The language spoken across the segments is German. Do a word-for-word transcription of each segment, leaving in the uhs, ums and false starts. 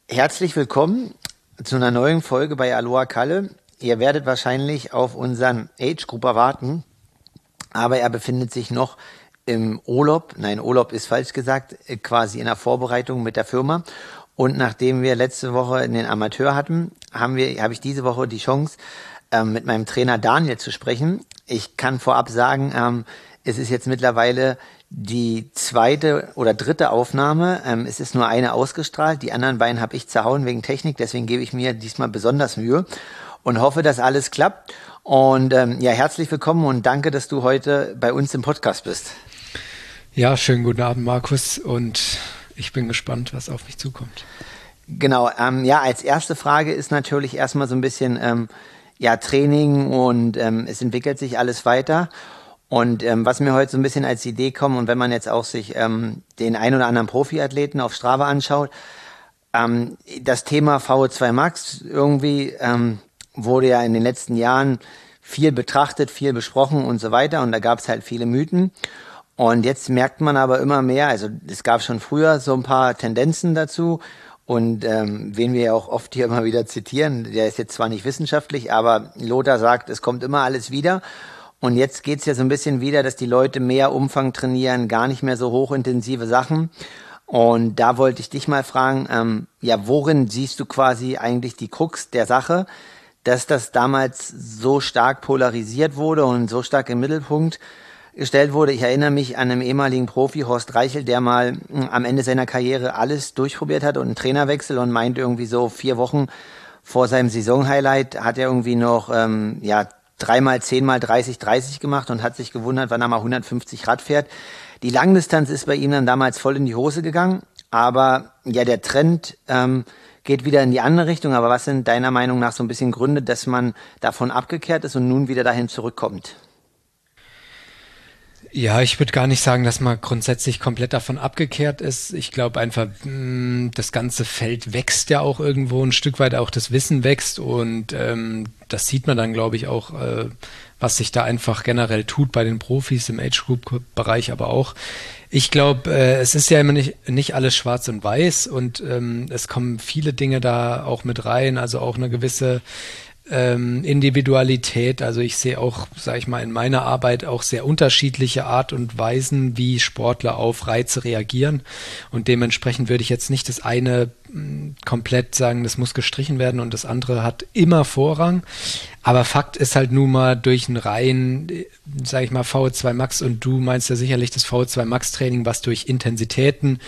Herzlich willkommen zu einer neuen Folge bei Aloha Kalle. Ihr werdet wahrscheinlich auf unseren Age-Grupper warten, aber er befindet sich noch im Urlaub. Nein, Urlaub ist falsch gesagt, quasi in der Vorbereitung mit der Firma. Und nachdem wir letzte Woche den Amateur hatten, haben wir, habe ich diese Woche die Chance, ähm, mit meinem Trainer Daniel zu sprechen. Ich kann vorab sagen, ähm, es ist jetzt mittlerweile die zweite oder dritte Aufnahme. Ähm, es ist nur eine ausgestrahlt. Die anderen beiden habe ich zerhauen wegen Technik. Deswegen gebe ich mir diesmal besonders Mühe und hoffe, dass alles klappt. Und ähm, ja, herzlich willkommen und danke, dass du heute bei uns im Podcast bist. Ja, schönen guten Abend, Markus. Und ich bin gespannt, was auf mich zukommt. Genau. Ähm, ja, als erste Frage ist natürlich erstmal so ein bisschen ähm, ja Training und ähm, es entwickelt sich alles weiter. Und ähm, was mir heute so ein bisschen als Idee kommt, und wenn man jetzt auch sich ähm, den ein oder anderen Profiathleten auf Strava anschaut, ähm, das Thema V O zwei Max irgendwie ähm, wurde ja in den letzten Jahren viel betrachtet, viel besprochen und so weiter. Und da gab es halt viele Mythen. Und jetzt merkt man aber immer mehr, also es gab schon früher so ein paar Tendenzen dazu. Und ähm, wen wir ja auch oft hier immer wieder zitieren, der ist jetzt zwar nicht wissenschaftlich, aber Lothar sagt, es kommt immer alles wieder. Und jetzt geht's ja so ein bisschen wieder, dass die Leute mehr Umfang trainieren, gar nicht mehr so hochintensive Sachen. Und da wollte ich dich mal fragen, ähm, ja, worin siehst du quasi eigentlich die Krux der Sache, dass das damals so stark polarisiert wurde und so stark im Mittelpunkt gestellt wurde? Ich erinnere mich an einen ehemaligen Profi, Horst Reichel, der mal mh, am Ende seiner Karriere alles durchprobiert hat und einen Trainerwechsel und meint irgendwie so vier Wochen vor seinem Saisonhighlight hat er irgendwie noch, ähm, ja, dreimal, zehnmal, dreißig, dreißig gemacht und hat sich gewundert, wann er mal hundertfünfzig Rad fährt. Die Langdistanz ist bei ihm dann damals voll in die Hose gegangen, aber ja, der Trend ähm, geht wieder in die andere Richtung. Aber was sind deiner Meinung nach so ein bisschen Gründe, dass man davon abgekehrt ist und nun wieder dahin zurückkommt? Ja, ich würde gar nicht sagen, dass man grundsätzlich komplett davon abgekehrt ist. Ich glaube einfach, das ganze Feld wächst ja auch irgendwo ein Stück weit, auch das Wissen wächst und ähm, das sieht man dann, glaube ich, auch, äh, was sich da einfach generell tut bei den Profis im Age-Group-Bereich, aber auch. Ich glaube, äh, es ist ja immer nicht, nicht alles schwarz und weiß und ähm, es kommen viele Dinge da auch mit rein, also auch eine gewisse Ähm, Individualität, also ich sehe auch, sage ich mal, in meiner Arbeit auch sehr unterschiedliche Art und Weisen, wie Sportler auf Reize reagieren und dementsprechend würde ich jetzt nicht das eine mh, komplett sagen, das muss gestrichen werden und das andere hat immer Vorrang, aber Fakt ist halt nun mal durch ein rein, sage ich mal, V O zwei Max und du meinst ja sicherlich das V O zwei Max Training, was durch Intensitäten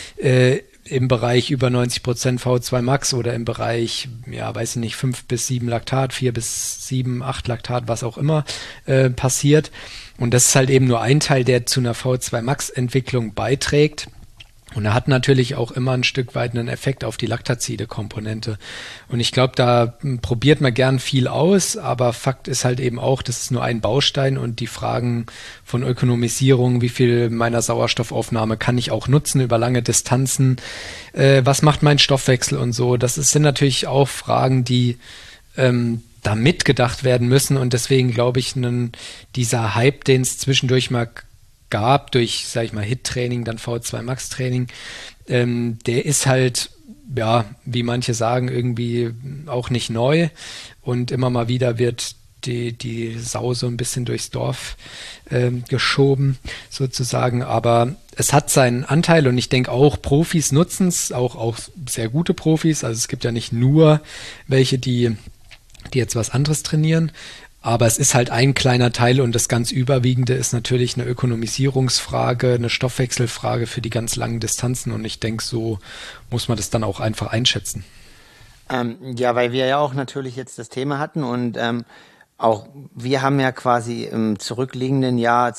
äh, im Bereich über neunzig Prozent V O zwei Max oder im Bereich, ja, weiß ich nicht, fünf bis sieben Laktat, vier bis sieben, acht Laktat, was auch immer äh, passiert. Und das ist halt eben nur ein Teil, der zu einer V O zwei Max Entwicklung beiträgt. Und er hat natürlich auch immer ein Stück weit einen Effekt auf die Laktazide-Komponente. Und ich glaube, da probiert man gern viel aus, aber Fakt ist halt eben auch, das ist nur ein Baustein und die Fragen von Ökonomisierung, wie viel meiner Sauerstoffaufnahme kann ich auch nutzen über lange Distanzen, äh, was macht mein Stoffwechsel und so, das ist, sind natürlich auch Fragen, die ähm, da mitgedacht werden müssen und deswegen glaube ich, einen, dieser Hype, den es zwischendurch mal gab durch, sag ich mal, Hit-Training, dann V O zwei Max-Training, ähm, der ist halt, ja, wie manche sagen, irgendwie auch nicht neu und immer mal wieder wird die, die Sau so ein bisschen durchs Dorf ähm, geschoben, sozusagen, aber es hat seinen Anteil und ich denke auch, Profis nutzen es, auch, auch sehr gute Profis, also es gibt ja nicht nur welche, die, die jetzt was anderes trainieren, aber es ist halt ein kleiner Teil und das ganz Überwiegende ist natürlich eine Ökonomisierungsfrage, eine Stoffwechselfrage für die ganz langen Distanzen und ich denke, so muss man das dann auch einfach einschätzen. Ähm, ja, weil wir ja auch natürlich jetzt das Thema hatten und ähm, auch wir haben ja quasi im zurückliegenden Jahr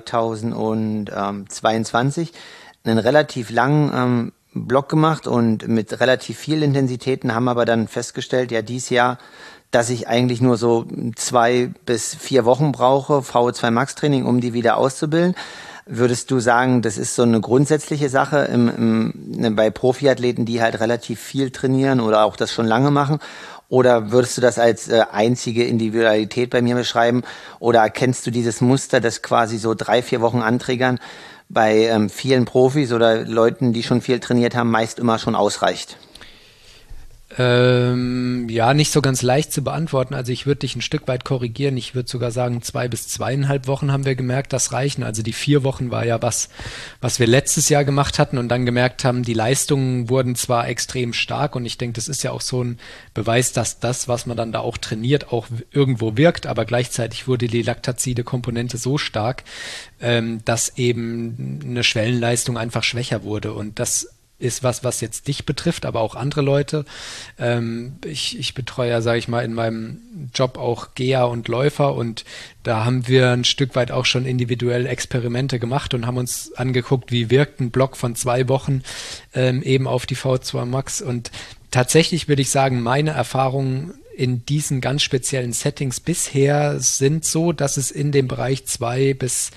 zweitausendzweiundzwanzig einen relativ langen ähm, Block gemacht und mit relativ viel Intensitäten, haben aber dann festgestellt, ja, dieses Jahr, dass ich eigentlich nur so zwei bis vier Wochen brauche, V O zwei Max Training, um die wieder auszubilden. Würdest du sagen, das ist so eine grundsätzliche Sache im, im, ne, bei Profiathleten, die halt relativ viel trainieren oder auch das schon lange machen? Oder würdest du das als äh, einzige Individualität bei mir beschreiben? Oder erkennst du dieses Muster, das quasi so drei, vier Wochen antriggern bei ähm, vielen Profis oder Leuten, die schon viel trainiert haben, meist immer schon ausreicht? Ähm, ja, nicht so ganz leicht zu beantworten. Also ich würde dich ein Stück weit korrigieren. Ich würde sogar sagen, zwei bis zweieinhalb Wochen haben wir gemerkt, das reichen. Also die vier Wochen war ja was, was wir letztes Jahr gemacht hatten und dann gemerkt haben, die Leistungen wurden zwar extrem stark und ich denke, das ist ja auch so ein Beweis, dass das, was man dann da auch trainiert, auch irgendwo wirkt, aber gleichzeitig wurde die Laktazide-Komponente so stark, ähm, dass eben eine Schwellenleistung einfach schwächer wurde und das ist was, was jetzt dich betrifft, aber auch andere Leute. Ähm, ich, ich betreue ja, sage ich mal, in meinem Job auch Geher und Läufer und da haben wir ein Stück weit auch schon individuell Experimente gemacht und haben uns angeguckt, wie wirkt ein Block von zwei Wochen ähm, eben auf die V zwei Max und tatsächlich würde ich sagen, meine Erfahrungen in diesen ganz speziellen Settings bisher sind so, dass es in dem Bereich zwei bis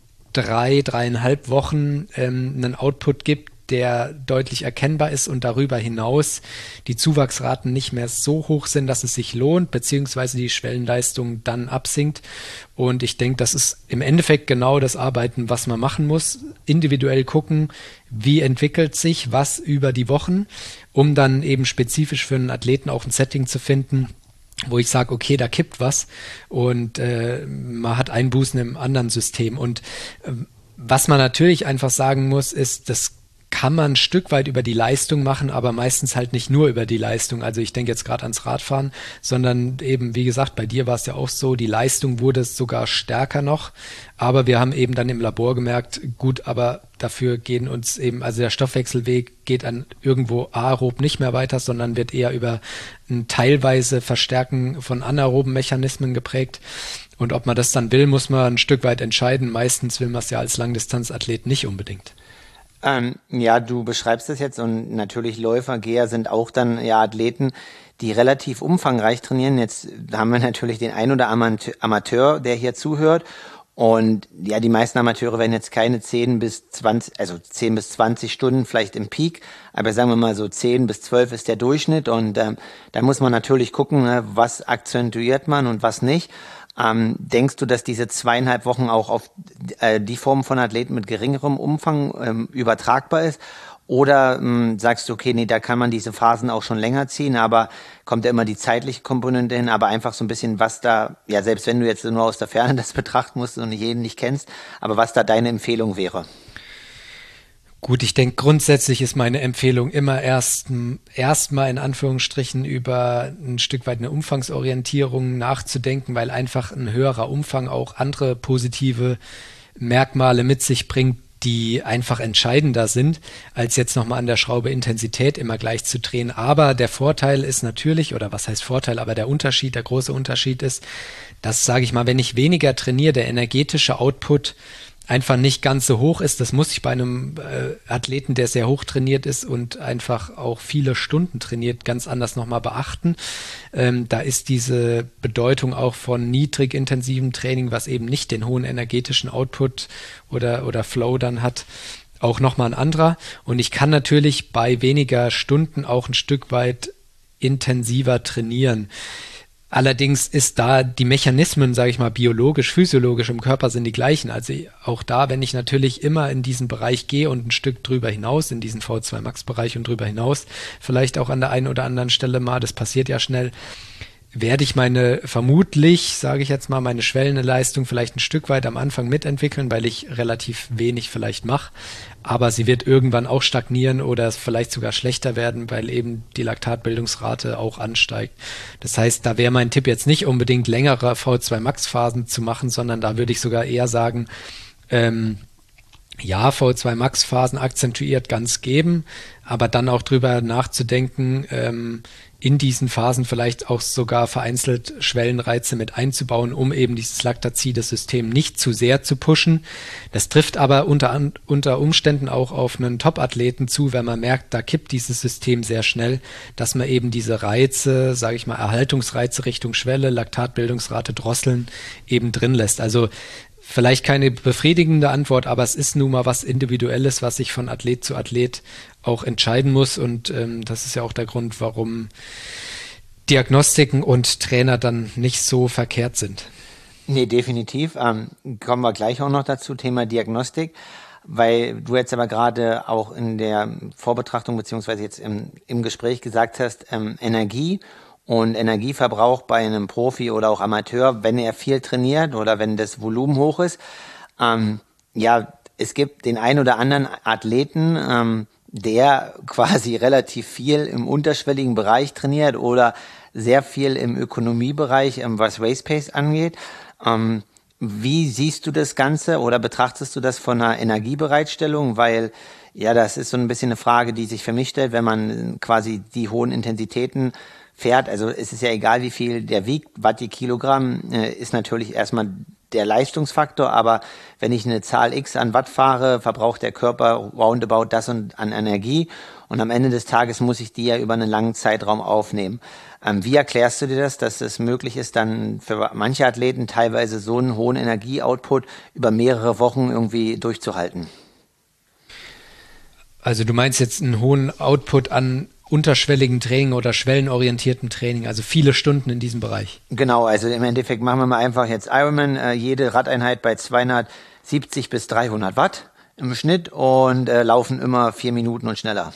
drei, dreieinhalb Wochen ähm, einen Output gibt, der deutlich erkennbar ist und darüber hinaus die Zuwachsraten nicht mehr so hoch sind, dass es sich lohnt, beziehungsweise die Schwellenleistung dann absinkt. Und ich denke, das ist im Endeffekt genau das Arbeiten, was man machen muss. Individuell gucken, wie entwickelt sich was über die Wochen, um dann eben spezifisch für einen Athleten auch ein Setting zu finden, wo ich sage, okay, da kippt was und äh, man hat Einbußen im anderen System. Und äh, was man natürlich einfach sagen muss, ist, das kann man ein Stück weit über die Leistung machen, aber meistens halt nicht nur über die Leistung. Also ich denke jetzt gerade ans Radfahren, sondern eben, wie gesagt, bei dir war es ja auch so, die Leistung wurde sogar stärker noch, aber wir haben eben dann im Labor gemerkt, gut, aber dafür gehen uns eben, also der Stoffwechselweg geht an irgendwo aerob nicht mehr weiter, sondern wird eher über ein teilweise Verstärken von anaeroben Mechanismen geprägt. Und ob man das dann will, muss man ein Stück weit entscheiden. Meistens will man es ja als Langdistanzathlet nicht unbedingt. Ähm, ja, du beschreibst es jetzt und natürlich Läufer, Geher sind auch dann ja Athleten, die relativ umfangreich trainieren. Jetzt haben wir natürlich den ein oder Amateur, Amateur, der hier zuhört und ja, die meisten Amateure werden jetzt keine zehn bis zwanzig, also zehn bis zwanzig Stunden vielleicht im Peak, aber sagen wir mal so zehn bis zwölf ist der Durchschnitt und ähm, da muss man natürlich gucken, ne, was akzentuiert man und was nicht. Ähm, denkst du, dass diese zweieinhalb Wochen auch auf äh, die Form von Athleten mit geringerem Umfang ähm, übertragbar ist? Oder ähm, sagst du, okay, nee, da kann man diese Phasen auch schon länger ziehen, aber kommt ja immer die zeitliche Komponente hin, aber einfach so ein bisschen, was da, ja, selbst wenn du jetzt nur aus der Ferne das betrachten musst und jeden nicht kennst, aber was da deine Empfehlung wäre? Gut, ich denke, grundsätzlich ist meine Empfehlung immer erst erstmal in Anführungsstrichen über ein Stück weit eine Umfangsorientierung nachzudenken, weil einfach ein höherer Umfang auch andere positive Merkmale mit sich bringt, die einfach entscheidender sind, als jetzt nochmal an der Schraube Intensität immer gleich zu drehen. Aber der Vorteil ist natürlich, oder was heißt Vorteil, aber der Unterschied, der große Unterschied ist, dass, sage ich mal, wenn ich weniger trainiere, der energetische Output einfach nicht ganz so hoch ist. Das muss ich bei einem äh, Athleten, der sehr hoch trainiert ist und einfach auch viele Stunden trainiert, ganz anders nochmal beachten. Ähm, da ist diese Bedeutung auch von niedrig intensivem Training, was eben nicht den hohen energetischen Output oder, oder Flow dann hat, auch nochmal ein anderer. Und ich kann natürlich bei weniger Stunden auch ein Stück weit intensiver trainieren. Allerdings ist da die Mechanismen, sage ich mal, biologisch, physiologisch im Körper sind die gleichen. Also auch da, wenn ich natürlich immer in diesen Bereich gehe und ein Stück drüber hinaus, in diesen V zwei Max Bereich und drüber hinaus, vielleicht auch an der einen oder anderen Stelle mal, das passiert ja schnell, werde ich meine, vermutlich, sage ich jetzt mal, meine schwellende Leistung vielleicht ein Stück weit am Anfang mitentwickeln, weil ich relativ wenig vielleicht mache. Aber sie wird irgendwann auch stagnieren oder vielleicht sogar schlechter werden, weil eben die Laktatbildungsrate auch ansteigt. Das heißt, da wäre mein Tipp jetzt nicht unbedingt längere V zwei Max Phasen zu machen, sondern da würde ich sogar eher sagen, ähm, ja, V zwei Max Phasen akzentuiert ganz geben, aber dann auch drüber nachzudenken, ähm, in diesen Phasen vielleicht auch sogar vereinzelt Schwellenreize mit einzubauen, um eben dieses Laktazide-System nicht zu sehr zu pushen. Das trifft aber unter, unter Umständen auch auf einen Top-Athleten zu, wenn man merkt, da kippt dieses System sehr schnell, dass man eben diese Reize, sage ich mal, Erhaltungsreize Richtung Schwelle, Laktatbildungsrate drosseln, eben drin lässt. Also vielleicht keine befriedigende Antwort, aber es ist nun mal was Individuelles, was sich von Athlet zu Athlet auch entscheiden muss und ähm, das ist ja auch der Grund, warum Diagnostiken und Trainer dann nicht so verkehrt sind. Nee, definitiv. Ähm, kommen wir gleich auch noch dazu, Thema Diagnostik. weil du jetzt aber gerade auch in der Vorbetrachtung beziehungsweise jetzt im, im Gespräch gesagt hast, ähm, Energie und Energieverbrauch bei einem Profi oder auch Amateur, wenn er viel trainiert oder wenn das Volumen hoch ist. Ähm, ja, es gibt den einen oder anderen Athleten, ähm, der quasi relativ viel im unterschwelligen Bereich trainiert oder sehr viel im Ökonomiebereich, ähm, was Race Pace angeht. Ähm, wie siehst du das Ganze oder betrachtest du das von einer Energiebereitstellung? Weil ja, das ist so ein bisschen eine Frage, die sich für mich stellt, wenn man quasi die hohen Intensitäten fährt. Also es ist ja egal, wie viel der wiegt, Watt je Kilogramm, äh, ist natürlich erstmal der Leistungsfaktor, aber wenn ich eine Zahl X an Watt fahre, verbraucht der Körper roundabout das und an Energie und am Ende des Tages muss ich die ja über einen langen Zeitraum aufnehmen. Ähm, wie erklärst du dir das, dass es möglich ist, dann für manche Athleten teilweise so einen hohen Energieoutput über mehrere Wochen irgendwie durchzuhalten? Also du meinst jetzt einen hohen Output an unterschwelligen Training oder schwellenorientierten Training, also viele Stunden in diesem Bereich. Genau, also im Endeffekt machen wir mal einfach jetzt Ironman, äh, jede Radeinheit bei zweihundertsiebzig bis dreihundert Watt im Schnitt und äh, laufen immer vier Minuten und schneller.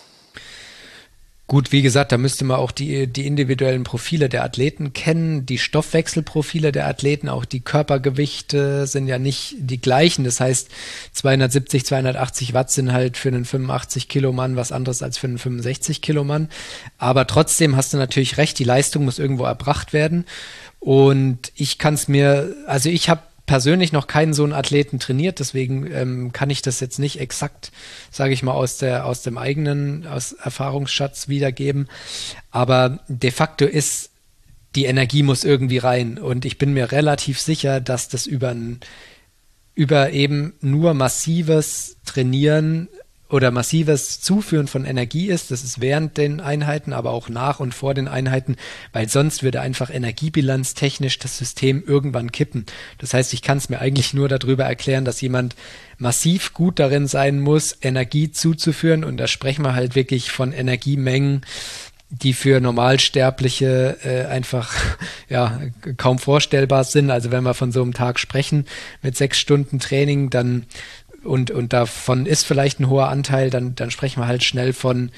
Gut, wie gesagt, da müsste man auch die, die individuellen Profile der Athleten kennen, die Stoffwechselprofile der Athleten, auch die Körpergewichte sind ja nicht die gleichen. Das heißt, zweihundertsiebzig, zweihundertachtzig Watt sind halt für einen fünfundachtzig Kilo Mann was anderes als für einen fünfundsechzig Kilo Mann. Aber trotzdem hast du natürlich recht, die Leistung muss irgendwo erbracht werden. Und ich kann es mir, also ich habe persönlich noch keinen so einen Athleten trainiert, deswegen ähm, kann ich das jetzt nicht exakt, sage ich mal, aus der aus dem eigenen aus Erfahrungsschatz wiedergeben. Aber de facto ist, die Energie muss irgendwie rein und ich bin mir relativ sicher, dass das über ein, über eben nur massives Trainieren oder massives Zuführen von Energie ist. Das ist während den Einheiten, aber auch nach und vor den Einheiten, weil sonst würde einfach energiebilanztechnisch das System irgendwann kippen. Das heißt, ich kann es mir eigentlich nur darüber erklären, dass jemand massiv gut darin sein muss, Energie zuzuführen, und da sprechen wir halt wirklich von Energiemengen, die für Normalsterbliche äh, einfach ja kaum vorstellbar sind. Also wenn wir von so einem Tag sprechen mit sechs Stunden Training, dann und und davon ist vielleicht ein hoher Anteil, dann dann sprechen wir halt schnell von,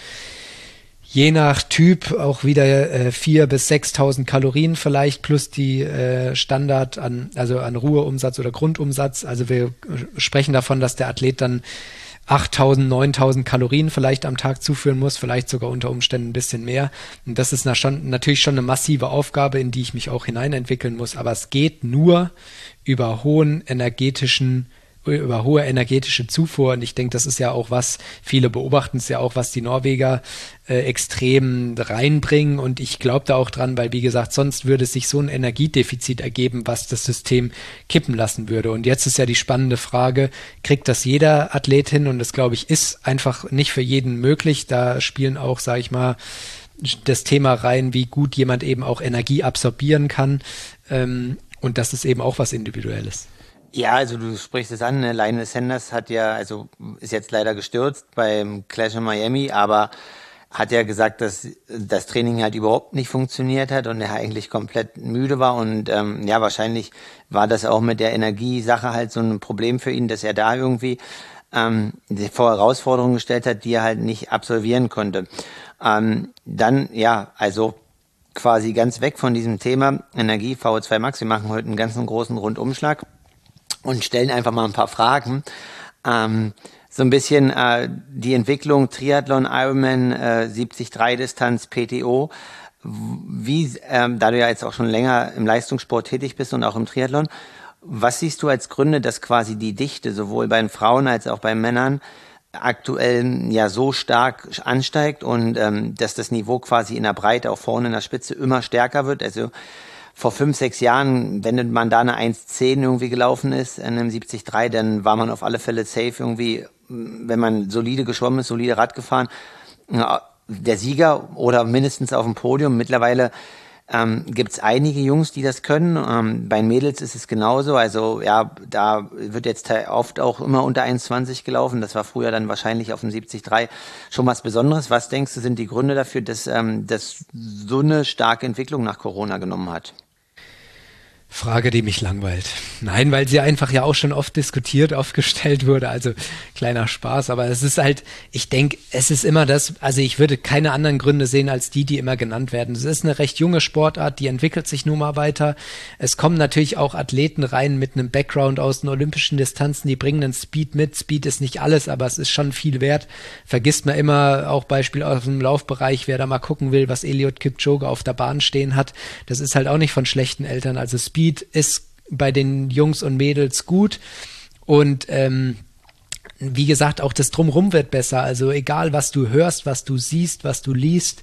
je nach Typ, auch wieder äh, viertausend bis sechstausend Kalorien vielleicht plus die äh, Standard an, also an Ruheumsatz oder Grundumsatz. Also wir sprechen davon, dass der Athlet dann achttausend, neuntausend Kalorien vielleicht am Tag zuführen muss, vielleicht sogar unter Umständen ein bisschen mehr. Und das ist na schon, natürlich schon eine massive Aufgabe, in die ich mich auch hineinentwickeln muss. Aber es geht nur über hohen energetischen über hohe energetische Zufuhr, und ich denke, das ist ja auch was, viele beobachten es ja auch, was die Norweger äh, extrem reinbringen, und ich glaube da auch dran, weil wie gesagt, sonst würde sich so ein Energiedefizit ergeben, was das System kippen lassen würde. Und jetzt ist ja die spannende Frage, kriegt das jeder Athlet hin? Und das, glaube ich, ist einfach nicht für jeden möglich. Da spielen auch, sage ich mal, das Thema rein, wie gut jemand eben auch Energie absorbieren kann, ähm, und das ist eben auch was Individuelles. Ja, also du sprichst es an, ne? Lionel Sanders hat ja, also ist jetzt leider gestürzt beim Clash in Miami, aber hat ja gesagt, dass das Training halt überhaupt nicht funktioniert hat und er eigentlich komplett müde war, und ähm, ja, wahrscheinlich war das auch mit der Energiesache halt so ein Problem für ihn, dass er da irgendwie ähm, vor Herausforderungen gestellt hat, die er halt nicht absolvieren konnte. Ähm, dann, ja, also quasi ganz weg von diesem Thema Energie, V O zwei Max, wir machen heute einen ganzen großen Rundumschlag und stellen einfach mal ein paar Fragen. Ähm, so ein bisschen äh, die Entwicklung Triathlon, Ironman, äh, siebzig drei Distanz, P T O. Wie, ähm, da du ja jetzt auch schon länger im Leistungssport tätig bist und auch im Triathlon, was siehst du als Gründe, dass quasi die Dichte sowohl bei den Frauen als auch bei Männern aktuell ja so stark ansteigt und ähm, dass das Niveau quasi in der Breite, auch vorne in der Spitze, immer stärker wird? Also vor fünf, sechs Jahren, wenn man da eine eins zehn irgendwie gelaufen ist, in einem siebzig drei, dann war man auf alle Fälle safe irgendwie, wenn man solide geschwommen ist, solide Rad gefahren, der Sieger oder mindestens auf dem Podium. Mittlerweile ähm, gibt es einige Jungs, die das können. Ähm, bei den Mädels ist es genauso. Also ja, da wird jetzt oft auch immer unter eins zwanzig gelaufen. Das war früher dann wahrscheinlich auf dem siebzig drei schon was Besonderes. Was denkst du, sind die Gründe dafür, dass ähm, das so eine starke Entwicklung nach Corona genommen hat? Frage, die mich langweilt. Nein, weil sie einfach ja auch schon oft diskutiert, oft gestellt wurde, also kleiner Spaß, aber es ist halt, ich denke, es ist immer das, also ich würde keine anderen Gründe sehen als die, die immer genannt werden. Es ist eine recht junge Sportart, die entwickelt sich nun mal weiter. Es kommen natürlich auch Athleten rein mit einem Background aus den olympischen Distanzen, die bringen einen Speed mit. Speed ist nicht alles, aber es ist schon viel wert. Vergisst man immer, auch Beispiel aus dem Laufbereich, wer da mal gucken will, was Eliud Kipchoge auf der Bahn stehen hat, das ist halt auch nicht von schlechten Eltern, also Speed ist bei den Jungs und Mädels gut und ähm, wie gesagt, auch das Drumherum wird besser, also egal was du hörst, was du siehst, was du liest,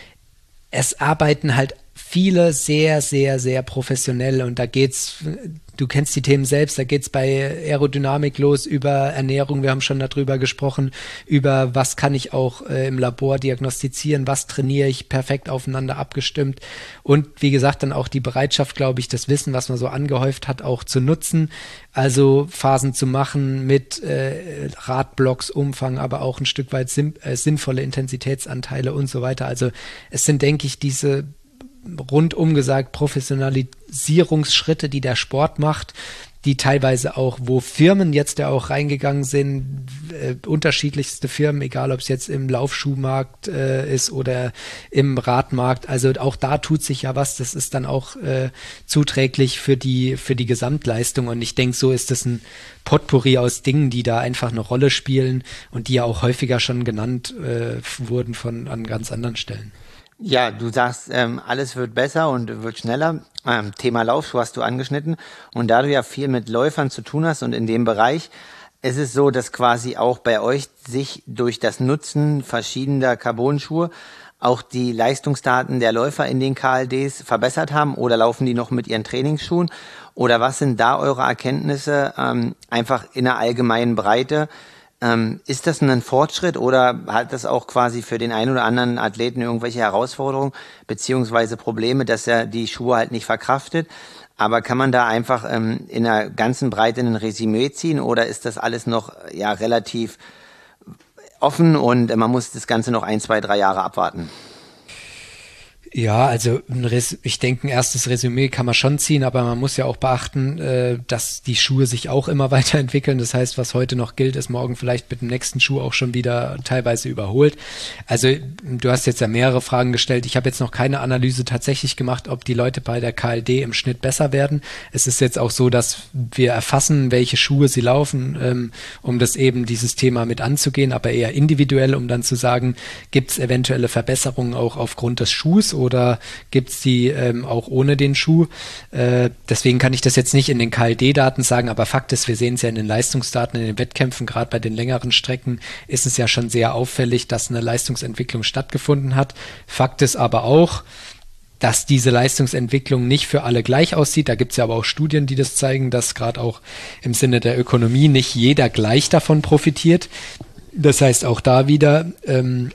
es arbeiten halt viele sehr, sehr, sehr professionell und da geht's, du kennst die Themen selbst, da geht's bei Aerodynamik los, über Ernährung, wir haben schon darüber gesprochen, über was kann ich auch äh, im Labor diagnostizieren, was trainiere ich, perfekt aufeinander abgestimmt und wie gesagt dann auch die Bereitschaft, glaube ich, das Wissen, was man so angehäuft hat, auch zu nutzen, also Phasen zu machen mit äh, Radblocks, Umfang, aber auch ein Stück weit sim- äh, sinnvolle Intensitätsanteile und so weiter, also es sind, denke ich, diese rundum gesagt Professionalisierungsschritte, die der Sport macht, die teilweise auch, wo Firmen jetzt ja auch reingegangen sind, äh, unterschiedlichste Firmen, egal ob es jetzt im Laufschuhmarkt äh, ist oder im Radmarkt, also auch da tut sich ja was, das ist dann auch äh, zuträglich für die, für die Gesamtleistung und ich denke, so ist es ein Potpourri aus Dingen, die da einfach eine Rolle spielen und die ja auch häufiger schon genannt äh, wurden von an ganz anderen Stellen. Ja, du sagst, ähm, alles wird besser und wird schneller. Ähm, Thema Laufschuh hast du angeschnitten. Und da du ja viel mit Läufern zu tun hast und in dem Bereich, ist es so, dass quasi auch bei euch sich durch das Nutzen verschiedener Carbon-Schuhe auch die Leistungsdaten der Läufer in den K L Ds verbessert haben oder laufen die noch mit ihren Trainingsschuhen? Oder was sind da eure Erkenntnisse ähm, einfach in der allgemeinen Breite? Ähm, ist das ein Fortschritt oder hat das auch quasi für den einen oder anderen Athleten irgendwelche Herausforderungen beziehungsweise Probleme, dass er die Schuhe halt nicht verkraftet? Aber kann man da einfach ähm, in der ganzen Breite ein Resümee ziehen oder ist das alles noch ja relativ offen und äh, man muss das Ganze noch ein, zwei, drei Jahre abwarten? Ja, also ein Res- ich denke, ein erstes Resümee kann man schon ziehen, aber man muss ja auch beachten, äh, dass die Schuhe sich auch immer weiterentwickeln. Das heißt, was heute noch gilt, ist morgen vielleicht mit dem nächsten Schuh auch schon wieder teilweise überholt. Also du hast jetzt ja mehrere Fragen gestellt. Ich habe jetzt noch keine Analyse tatsächlich gemacht, ob die Leute bei der K L D im Schnitt besser werden. Es ist jetzt auch so, dass wir erfassen, welche Schuhe sie laufen, ähm, um das eben dieses Thema mit anzugehen, aber eher individuell, um dann zu sagen, gibt es eventuelle Verbesserungen auch aufgrund des Schuhs oder gibt es die ähm, auch ohne den Schuh? Äh, deswegen kann ich das jetzt nicht in den K L D-Daten sagen, aber Fakt ist, wir sehen es ja in den Leistungsdaten, in den Wettkämpfen, gerade bei den längeren Strecken ist es ja schon sehr auffällig, dass eine Leistungsentwicklung stattgefunden hat. Fakt ist aber auch, dass diese Leistungsentwicklung nicht für alle gleich aussieht. Da gibt es ja aber auch Studien, die das zeigen, dass gerade auch im Sinne der Ökonomie nicht jeder gleich davon profitiert. Das heißt auch da wieder, ähm,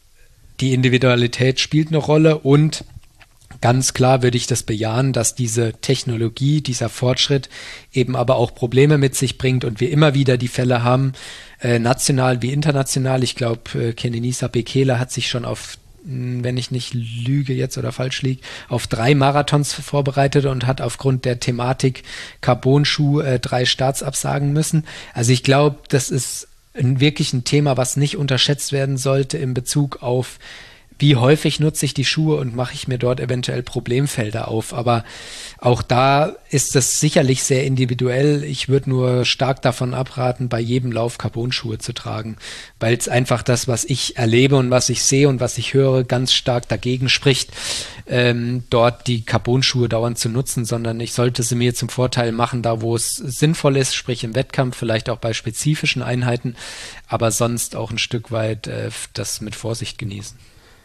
die Individualität spielt eine Rolle und ganz klar würde ich das bejahen, dass diese Technologie, dieser Fortschritt eben aber auch Probleme mit sich bringt und wir immer wieder die Fälle haben, äh, national wie international. Ich glaube, äh, Kenenisa Bekele hat sich schon auf, wenn ich nicht lüge jetzt oder falsch liege, auf drei Marathons vorbereitet und hat aufgrund der Thematik Carbon-Schuh äh, drei Starts absagen müssen. Also ich glaube, das ist wirklich ein Thema, was nicht unterschätzt werden sollte in Bezug auf, wie häufig nutze ich die Schuhe und mache ich mir dort eventuell Problemfelder auf. Aber auch da ist das sicherlich sehr individuell. Ich würde nur stark davon abraten, bei jedem Lauf Carbon-Schuhe zu tragen, weil es einfach das, was ich erlebe und was ich sehe und was ich höre, ganz stark dagegen spricht, ähm, dort die Carbon-Schuhe dauernd zu nutzen, sondern ich sollte sie mir zum Vorteil machen, da wo es sinnvoll ist, sprich im Wettkampf, vielleicht auch bei spezifischen Einheiten, aber sonst auch ein Stück weit äh, das mit Vorsicht genießen.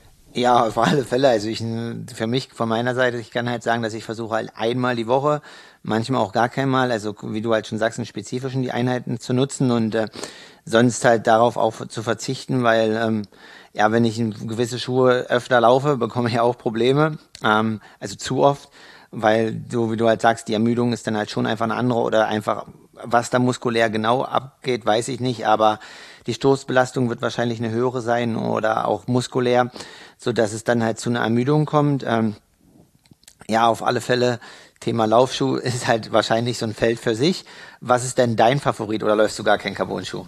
Ja, auf alle Fälle. Also ich, für mich, von meiner Seite, ich kann halt sagen, dass ich versuche halt einmal die Woche, manchmal auch gar keinmal, also wie du halt schon sagst, in spezifischen die Einheiten zu nutzen und äh, sonst halt darauf auch zu verzichten, weil ähm, ja, wenn ich in gewisse Schuhe öfter laufe, bekomme ich auch Probleme, ähm, also zu oft, weil so wie du halt sagst, die Ermüdung ist dann halt schon einfach eine andere oder einfach, was da muskulär genau abgeht, weiß ich nicht, aber die Stoßbelastung wird wahrscheinlich eine höhere sein oder auch muskulär, so dass es dann halt zu einer Ermüdung kommt. Ähm, ja, auf alle Fälle Thema Laufschuh ist halt wahrscheinlich so ein Feld für sich. Was ist denn dein Favorit oder läufst du gar keinen Carbon-Schuh?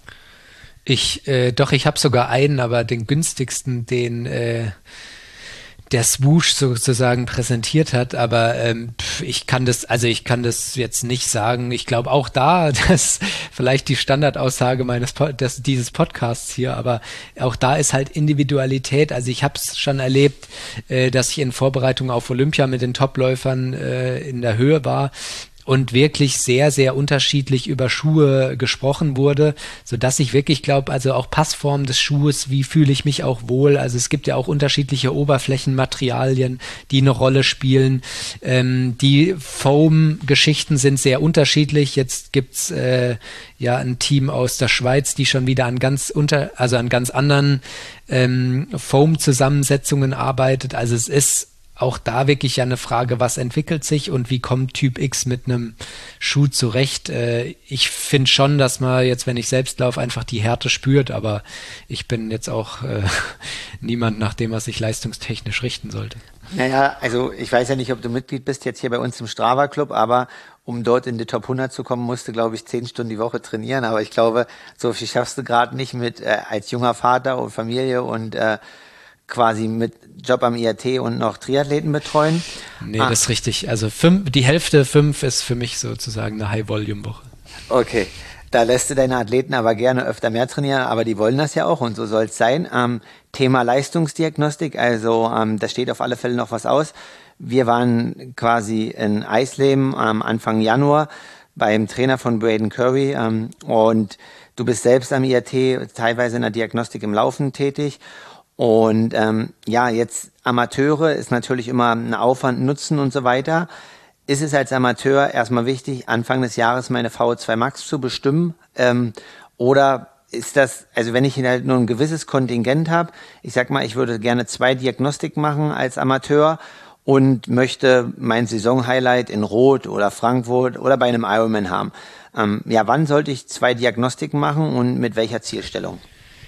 Ich, äh, doch, ich habe sogar einen, aber den günstigsten, den äh, der Swoosh sozusagen präsentiert hat, aber ähm, pf, ich kann das, also ich kann das jetzt nicht sagen. Ich glaube auch da, das vielleicht die Standardaussage meines des, dieses Podcasts hier, aber auch da ist halt Individualität. Also ich habe es schon erlebt, äh, dass ich in Vorbereitung auf Olympia mit den Topläufern äh, in der Höhe war und wirklich sehr, sehr unterschiedlich über Schuhe gesprochen wurde, so dass ich wirklich glaube, also auch Passform des Schuhes, wie fühle ich mich auch wohl, also es gibt ja auch unterschiedliche Oberflächenmaterialien, die eine Rolle spielen, ähm, die Foam-Geschichten sind sehr unterschiedlich, jetzt gibt's äh, ja ein Team aus der Schweiz, die schon wieder an ganz unter, also an ganz anderen ähm, Foam-Zusammensetzungen arbeitet, also es ist auch da wirklich ja eine Frage, was entwickelt sich und wie kommt Typ X mit einem Schuh zurecht. Äh, ich finde schon, dass man jetzt, wenn ich selbst laufe, einfach die Härte spürt, aber ich bin jetzt auch äh, niemand, nach dem man sich leistungstechnisch richten sollte. Naja, also ich weiß ja nicht, ob du Mitglied bist jetzt hier bei uns im Strava Club, aber um dort in die Top hundert zu kommen, musst du, glaube ich, zehn Stunden die Woche trainieren. Aber ich glaube, so viel schaffst du gerade nicht mit äh, als junger Vater und Familie und äh, quasi mit Job am I A T und noch Triathleten betreuen. Nee, ah. das ist richtig. Also fünf, die Hälfte fünf ist für mich sozusagen eine High-Volume-Woche. Okay, da lässt du deine Athleten aber gerne öfter mehr trainieren, aber die wollen das ja auch und so soll es sein. Ähm, Thema Leistungsdiagnostik, also ähm, da steht auf alle Fälle noch was aus. Wir waren quasi in Eisleben am Anfang Januar beim Trainer von Braden Curry ähm, und du bist selbst am I A T, teilweise in der Diagnostik im Laufen tätig. Und ähm, ja, jetzt Amateure ist natürlich immer ein Aufwand, Nutzen und so weiter. Ist es als Amateur erstmal wichtig, Anfang des Jahres meine V O zwei Max zu bestimmen? Ähm, oder ist das, also wenn ich halt nur ein gewisses Kontingent habe, ich sag mal, ich würde gerne zwei Diagnostik machen als Amateur und möchte mein Saisonhighlight in Rot oder Frankfurt oder bei einem Ironman haben. Ähm, ja, wann sollte ich zwei Diagnostiken machen und mit welcher Zielstellung?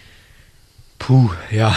Puh, ja.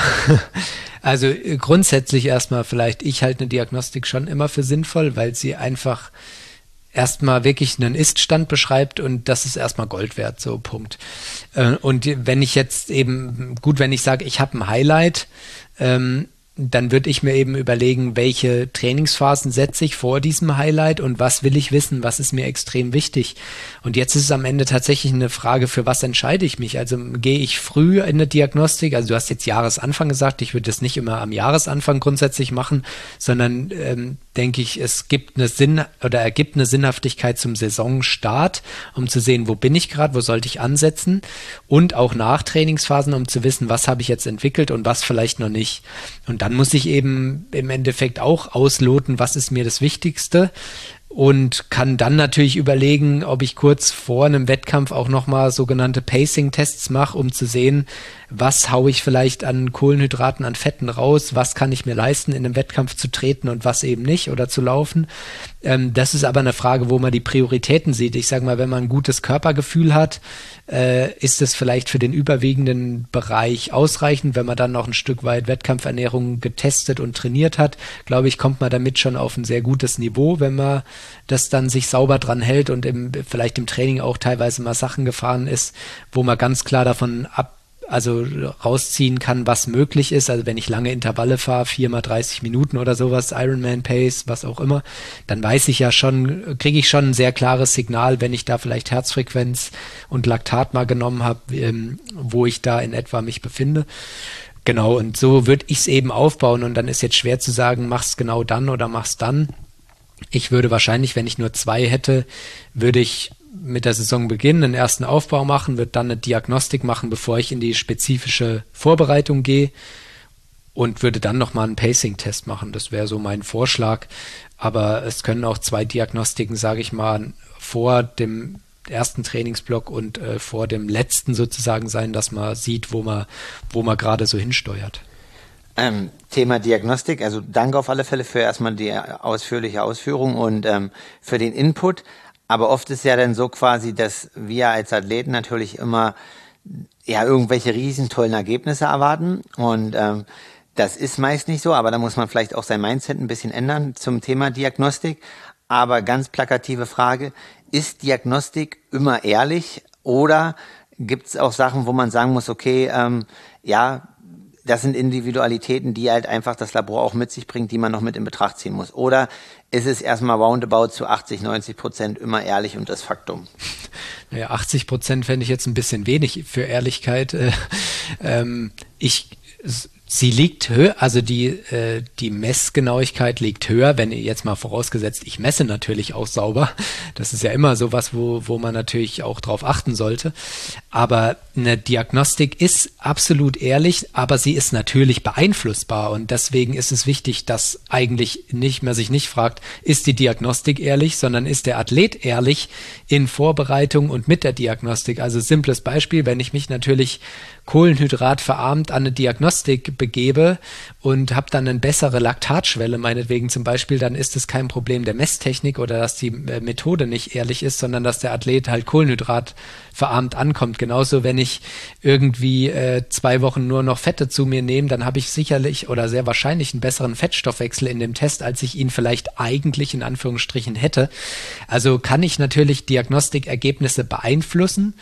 Also grundsätzlich erstmal vielleicht, ich halte eine Diagnostik schon immer für sinnvoll, weil sie einfach erstmal wirklich einen Ist-Stand beschreibt und das ist erstmal Gold wert, so Punkt. Und wenn ich jetzt eben, gut, wenn ich sage, ich habe ein Highlight, ähm, dann würde ich mir eben überlegen, welche Trainingsphasen setze ich vor diesem Highlight und was will ich wissen, was ist mir extrem wichtig. Und jetzt ist es am Ende tatsächlich eine Frage, für was entscheide ich mich? Also gehe ich früh in eine Diagnostik, also du hast jetzt Jahresanfang gesagt, ich würde das nicht immer am Jahresanfang grundsätzlich machen, sondern ähm, denke ich, es gibt eine Sinn oder ergibt eine Sinnhaftigkeit zum Saisonstart, um zu sehen, wo bin ich gerade, wo sollte ich ansetzen und auch nach Trainingsphasen, um zu wissen, was habe ich jetzt entwickelt und was vielleicht noch nicht. Und dann muss ich eben im Endeffekt auch ausloten, was ist mir das Wichtigste und kann dann natürlich überlegen, ob ich kurz vor einem Wettkampf auch nochmal sogenannte Pacing-Tests mache, um zu sehen, was haue ich vielleicht an Kohlenhydraten, an Fetten raus, was kann ich mir leisten, in einem Wettkampf zu treten und was eben nicht oder zu laufen. Ähm, das ist aber eine Frage, wo man die Prioritäten sieht. Ich sage mal, wenn man ein gutes Körpergefühl hat, äh, ist es vielleicht für den überwiegenden Bereich ausreichend. Wenn man dann noch ein Stück weit Wettkampfernährung getestet und trainiert hat, glaube ich, kommt man damit schon auf ein sehr gutes Niveau, wenn man das dann sich sauber dran hält und im, vielleicht im Training auch teilweise mal Sachen gefahren ist, wo man ganz klar davon ab also rausziehen kann, was möglich ist. Also wenn ich lange Intervalle fahre, viermal dreißig Minuten oder sowas, Ironman Pace, was auch immer, dann weiß ich ja schon, kriege ich schon ein sehr klares Signal, wenn ich da vielleicht Herzfrequenz und Laktat mal genommen habe, ähm, wo ich da in etwa mich befinde. Genau, und so würde ich es eben aufbauen und dann ist jetzt schwer zu sagen, mach's genau dann oder mach's dann. Ich würde wahrscheinlich, wenn ich nur zwei hätte, würde ich mit der Saison beginnen, einen ersten Aufbau machen, würde dann eine Diagnostik machen, bevor ich in die spezifische Vorbereitung gehe und würde dann nochmal einen Pacing-Test machen. Das wäre so mein Vorschlag. Aber es können auch zwei Diagnostiken, sage ich mal, vor dem ersten Trainingsblock und äh, vor dem letzten sozusagen sein, dass man sieht, wo man, wo man gerade so hinsteuert. Ähm, Thema Diagnostik, also danke auf alle Fälle für erstmal die ausführliche Ausführung und ähm, für den Input. Aber oft ist ja dann so quasi, dass wir als Athleten natürlich immer ja irgendwelche riesen tollen Ergebnisse erwarten und ähm, das ist meist nicht so, aber da muss man vielleicht auch sein Mindset ein bisschen ändern zum Thema Diagnostik. aber ganz plakative Frage, ist Diagnostik immer ehrlich oder gibt es auch Sachen, wo man sagen muss, okay, ähm, ja, das sind Individualitäten, die halt einfach das Labor auch mit sich bringt, die man noch mit in Betracht ziehen muss? Oder ist es erstmal roundabout zu achtzig, neunzig Prozent immer ehrlich und das Faktum? Naja, achtzig Prozent fände ich jetzt ein bisschen wenig für Ehrlichkeit. Äh, ähm, ich... Sie liegt höher, also die, äh, die Messgenauigkeit liegt höher, wenn ihr jetzt mal vorausgesetzt, ich messe natürlich auch sauber. Das ist ja immer sowas, wo, wo man natürlich auch drauf achten sollte. Aber eine Diagnostik ist absolut ehrlich, aber sie ist natürlich beeinflussbar und deswegen ist es wichtig, dass eigentlich nicht mehr sich nicht fragt, ist die Diagnostik ehrlich, sondern ist der Athlet ehrlich in Vorbereitung und mit der Diagnostik. Also simples Beispiel, wenn ich mich natürlich Kohlenhydrat verarmt an eine Diagnostik begebe und habe dann eine bessere Laktatschwelle, meinetwegen zum Beispiel, dann ist es kein Problem der Messtechnik oder dass die äh, Methode nicht ehrlich ist, sondern dass der Athlet halt Kohlenhydrat verarmt ankommt. Genauso, wenn ich irgendwie äh, zwei Wochen nur noch Fette zu mir nehme, dann habe ich sicherlich oder sehr wahrscheinlich einen besseren Fettstoffwechsel in dem Test, als ich ihn vielleicht eigentlich in Anführungsstrichen hätte. Also kann ich natürlich Diagnostikergebnisse beeinflussen.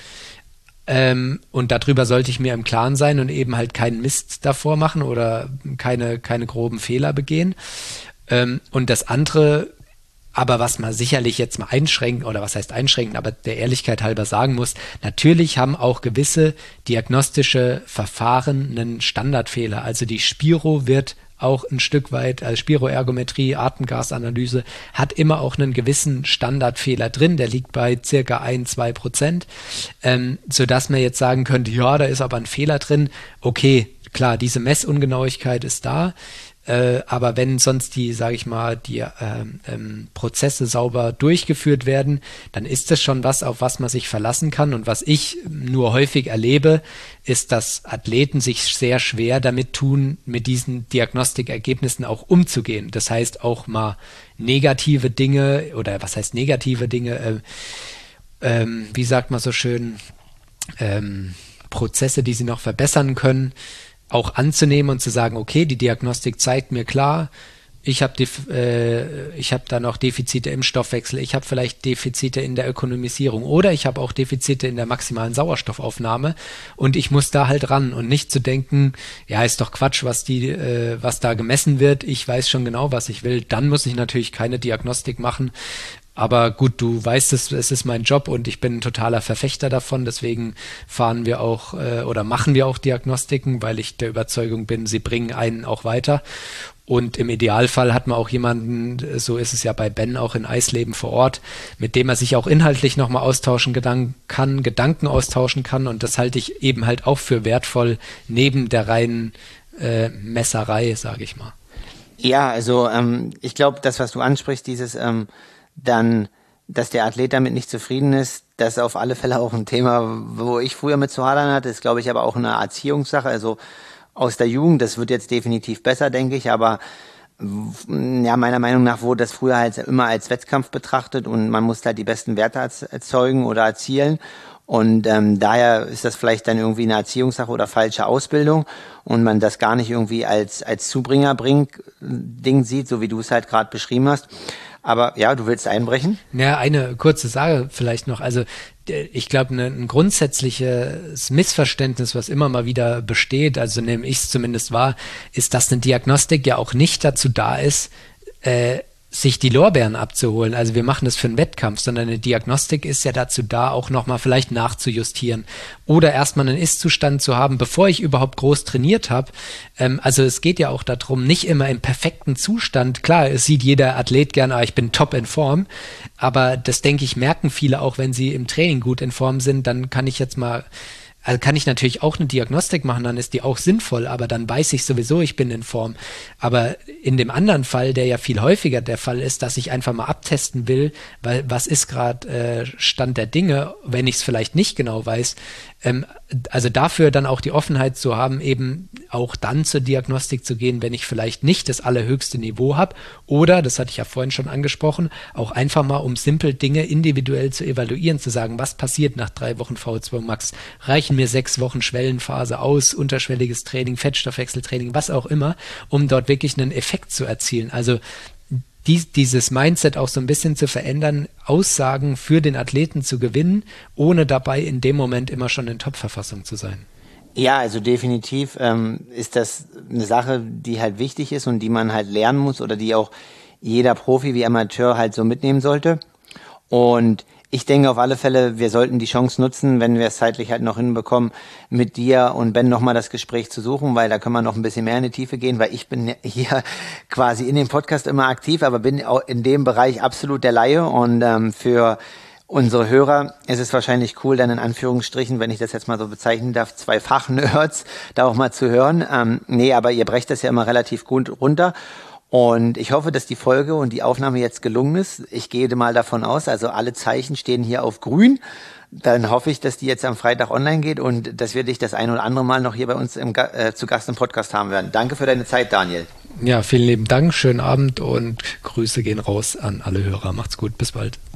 Ähm, und darüber sollte ich mir im Klaren sein und eben halt keinen Mist davor machen oder keine, keine groben Fehler begehen. Ähm, und das andere, aber was man sicherlich jetzt mal einschränken, oder was heißt einschränken, aber der Ehrlichkeit halber sagen muss, natürlich haben auch gewisse diagnostische Verfahren einen Standardfehler. Also die Spiro wird auch ein Stück weit, also Spiroergometrie, Atemgasanalyse, hat immer auch einen gewissen Standardfehler drin, der liegt bei circa ein, zwei Prozent, ähm, sodass man jetzt sagen könnte, ja, da ist aber ein Fehler drin. Okay, klar, diese Messungenauigkeit ist da, äh, aber wenn sonst die, sage ich mal, die ähm, ähm, Prozesse sauber durchgeführt werden, dann ist das schon was, auf was man sich verlassen kann. Und was ich nur häufig erlebe, ist, dass Athleten sich sehr schwer damit tun, mit diesen Diagnostikergebnissen auch umzugehen. Das heißt auch mal negative Dinge oder was heißt negative Dinge, äh, ähm, wie sagt man so schön, ähm, Prozesse, die sie noch verbessern können, auch anzunehmen und zu sagen, okay, die Diagnostik zeigt mir klar, ich habe äh, ich habe da noch Defizite im Stoffwechsel, ich habe vielleicht Defizite in der Ökonomisierung oder ich habe auch Defizite in der maximalen Sauerstoffaufnahme und ich muss da halt ran und nicht zu denken, ja, ist doch Quatsch, was die äh, was da gemessen wird, ich weiß schon genau, was ich will, dann muss ich natürlich keine Diagnostik machen. Aber gut, du weißt es, es ist mein Job und ich bin ein totaler Verfechter davon. Deswegen fahren wir auch äh, oder machen wir auch Diagnostiken, weil ich der Überzeugung bin, sie bringen einen auch weiter. Und im Idealfall hat man auch jemanden, so ist es ja bei Ben auch in Eisleben vor Ort, mit dem er sich auch inhaltlich nochmal austauschen gedank- kann, Gedanken austauschen kann. Und das halte ich eben halt auch für wertvoll, neben der reinen äh, Messerei, sage ich mal. Ja, also ähm, ich glaube, das, was du ansprichst, dieses ähm, dann, dass der Athlet damit nicht zufrieden ist, das ist auf alle Fälle auch ein Thema, wo ich früher mit zu hadern hatte, ist, glaube ich, aber auch eine Erziehungssache, also aus der Jugend, das wird jetzt definitiv besser, denke ich, aber ja, meiner Meinung nach wurde das früher halt immer als Wettkampf betrachtet und man musste halt die besten Werte erzeugen oder erzielen. Und ähm, daher ist das vielleicht dann irgendwie eine Erziehungssache oder falsche Ausbildung und man das gar nicht irgendwie als als Zubringer bringt, Ding sieht, so wie du es halt gerade beschrieben hast. Aber ja, du willst einbrechen? Ja, eine kurze Sache vielleicht noch. Also ich glaube, ne, ein grundsätzliches Missverständnis, was immer mal wieder besteht, also nehme ich es zumindest wahr, ist, dass eine Diagnostik ja auch nicht dazu da ist, äh, sich die Lorbeeren abzuholen. Also wir machen das für einen Wettkampf, sondern eine Diagnostik ist ja dazu da, auch nochmal vielleicht nachzujustieren oder erstmal einen Ist-Zustand zu haben, bevor ich überhaupt groß trainiert habe. Ähm, also es geht ja auch darum, nicht immer im perfekten Zustand. Klar, es sieht jeder Athlet gerne, ah, ich bin top in Form, aber das, denke ich, merken viele auch, wenn sie im Training gut in Form sind. Dann kann ich jetzt mal Also kann ich natürlich auch eine Diagnostik machen, dann ist die auch sinnvoll, aber dann weiß ich sowieso, ich bin in Form. Aber in dem anderen Fall, der ja viel häufiger der Fall ist, dass ich einfach mal abtesten will, weil was ist gerade äh, Stand der Dinge, wenn ich es vielleicht nicht genau weiß, ähm, also dafür dann auch die Offenheit zu haben, eben auch dann zur Diagnostik zu gehen, wenn ich vielleicht nicht das allerhöchste Niveau habe oder, das hatte ich ja vorhin schon angesprochen, auch einfach mal, um simpel Dinge individuell zu evaluieren, zu sagen, was passiert nach drei Wochen V zwei Max, reichen mir sechs Wochen Schwellenphase aus, unterschwelliges Training, Fettstoffwechseltraining, was auch immer, um dort wirklich einen Effekt zu erzielen. Also dies, dieses Mindset auch so ein bisschen zu verändern, Aussagen für den Athleten zu gewinnen, ohne dabei in dem Moment immer schon in Top-Verfassung zu sein. Ja, also definitiv ähm, ist das eine Sache, die halt wichtig ist und die man halt lernen muss oder die auch jeder Profi wie Amateur halt so mitnehmen sollte. Und ich denke auf alle Fälle, wir sollten die Chance nutzen, wenn wir es zeitlich halt noch hinbekommen, mit dir und Ben nochmal das Gespräch zu suchen, weil da können wir noch ein bisschen mehr in die Tiefe gehen, weil ich bin hier quasi in dem Podcast immer aktiv, aber bin auch in dem Bereich absolut der Laie und ähm, für unsere Hörer ist es wahrscheinlich cool, dann in Anführungsstrichen, wenn ich das jetzt mal so bezeichnen darf, zwei Fachnerds da auch mal zu hören. Ähm, nee, aber ihr brecht das ja immer relativ gut runter. Und ich hoffe, dass die Folge und die Aufnahme jetzt gelungen ist. Ich gehe mal davon aus, also alle Zeichen stehen hier auf grün. Dann hoffe ich, dass die jetzt am Freitag online geht und dass wir dich das ein oder andere Mal noch hier bei uns im, äh, zu Gast im Podcast haben werden. Danke für deine Zeit, Daniel. Ja, vielen lieben Dank, schönen Abend und Grüße gehen raus an alle Hörer. Macht's gut, bis bald.